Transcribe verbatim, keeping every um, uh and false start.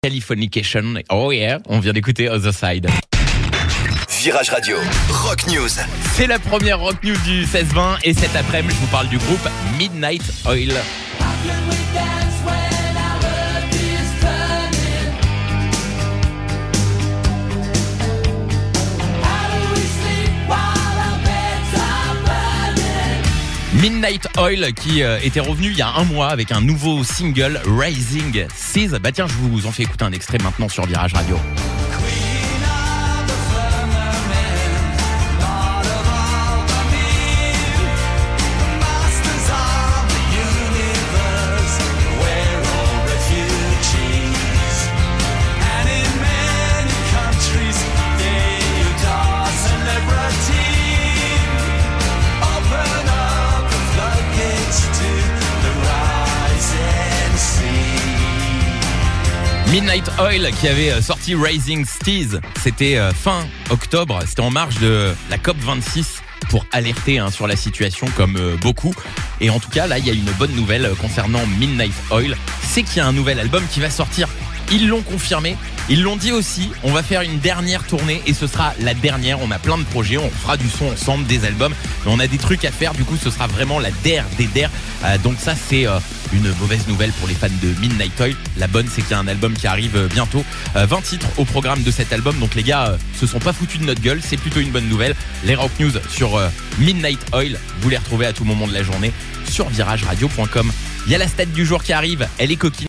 Californication. Oh yeah, on vient d'écouter Other Side. Virage Radio, Rock News. C'est la première Rock News du seize vingt et cet après-midi, je vous parle du groupe Midnight Oil. Midnight Oil qui euh, était revenu il y a un mois avec un nouveau single, Rising Seas. Bah tiens, je vous en fais écouter un extrait maintenant sur Virage Radio. Midnight Oil qui avait sorti Rising Seas, c'était fin octobre, c'était en marge de la C O P vingt-six pour alerter hein, sur la situation comme euh, beaucoup. Et en tout cas là il y a une bonne nouvelle concernant Midnight Oil, c'est qu'il y a un nouvel album qui va sortir. Ils l'ont confirmé, ils l'ont dit aussi, on va faire une dernière tournée et ce sera la dernière, on a plein de projets, on fera du son ensemble, des albums, mais on a des trucs à faire, du coup ce sera vraiment la der des der, euh, donc ça c'est euh, une mauvaise nouvelle pour les fans de Midnight Oil. La bonne c'est qu'il y a un album qui arrive euh, bientôt, euh, vingt titres au programme de cet album, donc les gars euh, se sont pas foutus de notre gueule, c'est plutôt une bonne nouvelle. Les Rock News sur euh, Midnight Oil, vous les retrouvez à tout moment de la journée sur virage radio point com. Il y a la stat du jour qui arrive, elle est coquine.